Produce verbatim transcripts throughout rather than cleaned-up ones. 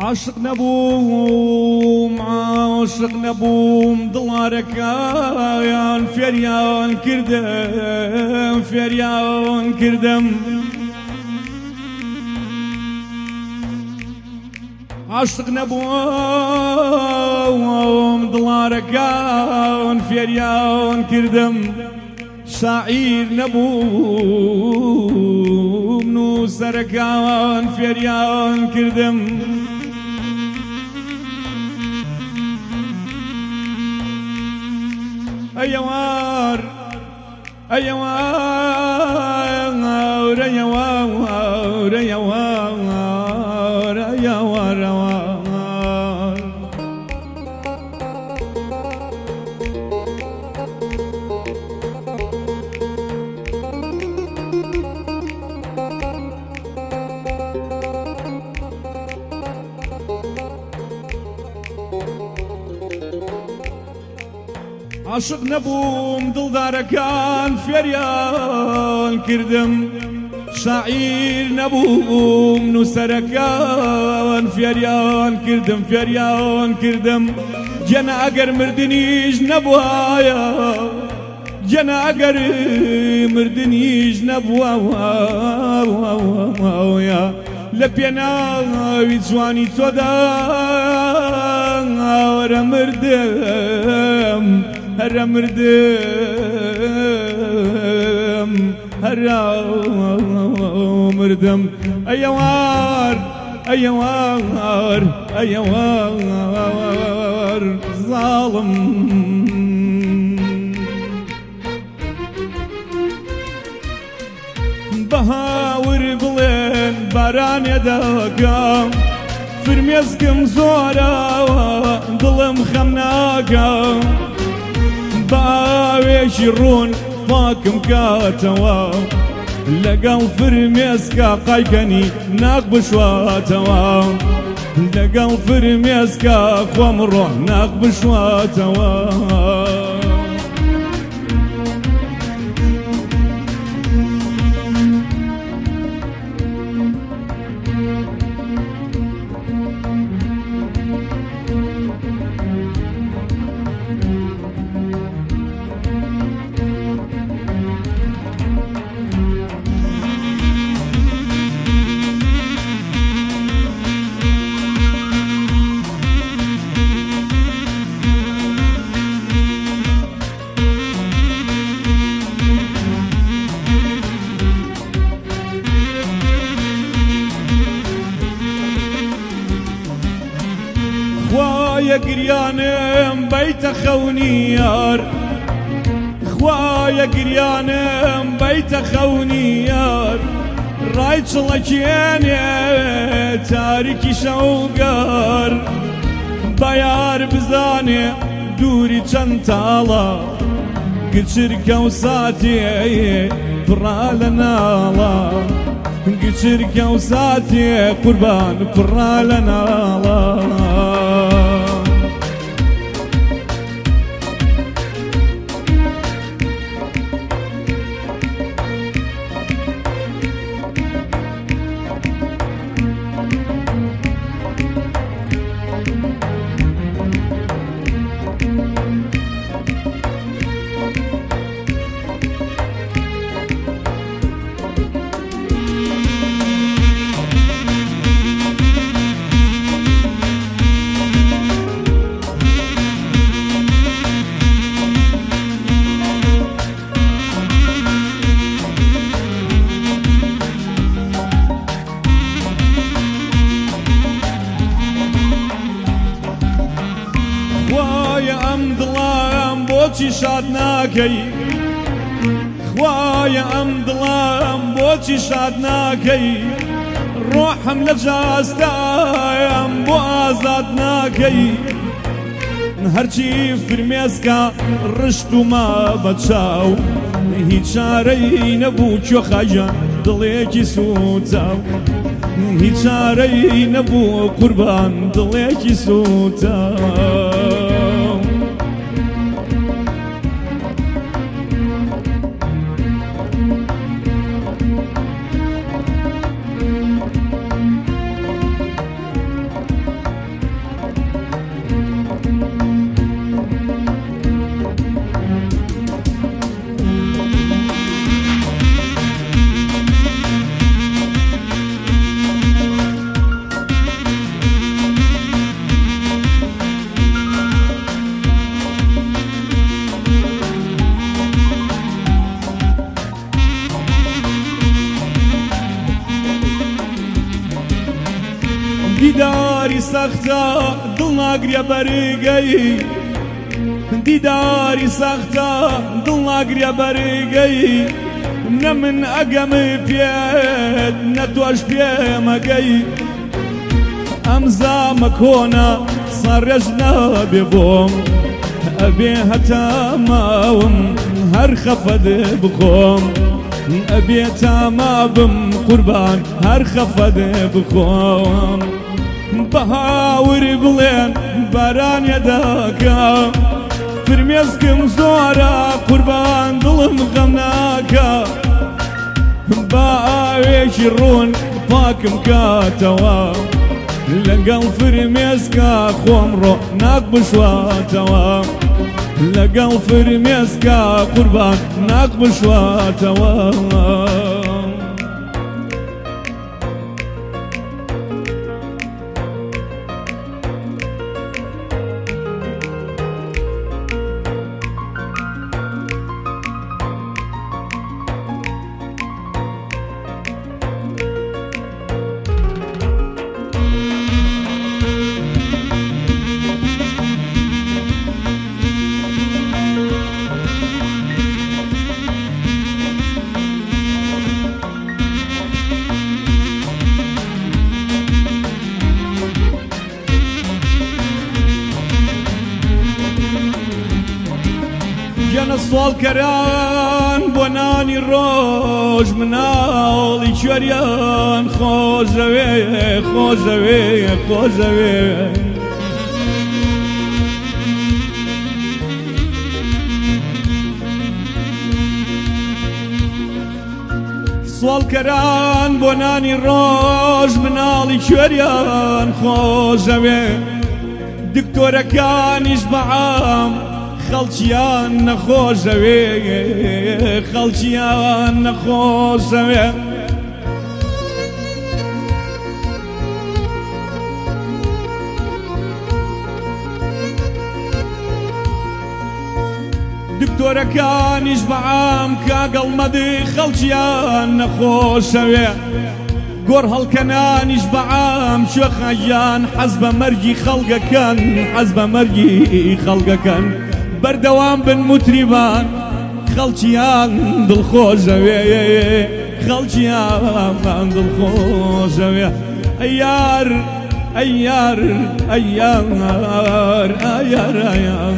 عاشق نبوم عاشق نبوم دڵارەکەیان فێریان کردم فێریان کردم عاشق نبوم دڵارەکەیان فێریان کردم شاعیر نبوم نووسەرەکەیان فێریان کردم أيوار أيوار أيوار أيوار أيوار عاشق نبوم دڵدارەکان فێریان کردم شاعیر نبوم نووسەرەکان فێریان کردم فێریان کردم جەنە ئەگەر مردنیش نەبوایە جەنە ئەگەر مردنیش نەبوایە لە پێناوی جوانی تۆدا هەرە مردم هەرە مردم هەرە مردم ئەیەوار ئەیەوار ئەیەوار زاڵم بەهاور بڵێن بارانێ دەکەم فرمێسکم زۆرەوە دڵم خەم ناکەم باوێژی ڕوون پاکم کاتەوە لەگەڵ فرمێسکە قایکەنی ناک بشواتەوە لەگەڵ فرمێسکە خۆم ڕۆ ناک بشواتەوە خوايا قريانم بيت خونيار خوايا قريانم بيت خونيار رايت صلكيني تاركي شوقار بيار بزاني دوري چنتالا قد شركة وساتي فرالنالا قد شركة وساتي قربان فرالنالا بۆچی شاد ناکەی خوایە ئەم دڵم بۆچی شاد ناکەی ڕۆحم لە جاستایەم بۆ ئازاد ناکەی هەرچی فرمێسکە ڕشت و ما بەچاو هیچ چارەی نەبوو کۆخەجان دڵێکی سوتاو هیچ چارەی نەبوو قوربان دڵێکی سوتاو دیداری سەختە دڵ ناگریە بەریگەی دیداری سەختە دڵ ناگریە بەریگەی نە من ئەگەمی پێت نە تۆش پێمەگەی ئەم زامە کۆنە سەرێژ نابێ بۆم ئەبێ هەتا ماوم هەر خەفەت بخۆم ئەبێ تاما بم قوربان هەر خەفەت بخۆم بە هاور بڵێن بارانیە داکە فرمێسکم زۆرە قوربان دڵم غەم ناکە با ئاوێکی ڕوون پاکم کاتەوە لەگەڵ فرمێسکە خۆم ڕۆ ناک بشواتەوە لەگەڵ فرمێسکە قوربان ناک بشواتەوە گەنە سوڵکەران بۆ نانی ڕۆژ مناڵی کوێریان خۆشەوێ خۆشەوێ خۆشەوێ سوڵکەران بۆ نانی ڕۆژ مناڵی کوێریان خۆشەوێ دکتۆرەکانیش بەعام خەڵکیان نەخۆشەوێ خەڵکیان نەخۆشەوێ دکتۆرەکانیش بەعام کاگەڵمەدی خەڵکیان نەخۆشەوێ گۆڕ هەڵکەنانیش بەعام شوێخەیان حەز بە مەرگی خەڵگەکەن حەز بە مەرگی خەڵگەکەن بەردەوام بن موتریبان خەڵکیان دڵخۆشەوێ خەڵکیان دڵخۆشەوێ ئەیار ئەیار ئەیار ئەیار ئەیار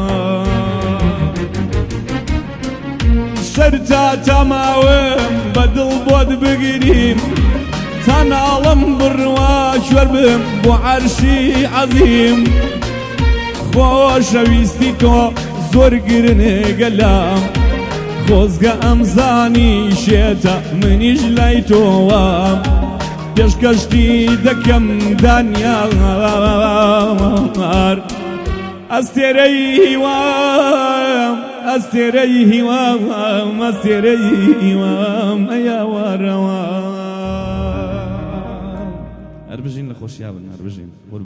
سەرتا تەماوم بەدڵ بۆت بگریم تا ناڵم بڕوا کوێر بم بۆ عەرشی عەزیم خۆشەویستی تۆ زۆر گرنگە لام خۆزگە ئەمزانی شێتە منیش لای تۆوە پێشکەشتی دەکەم دانیار ئەستێرەی هیوام ئەستێرەی هیوام ئەستێرەی هیوام ئەیا وارەوە هەر بژین لە خۆشییا بن هەر بژین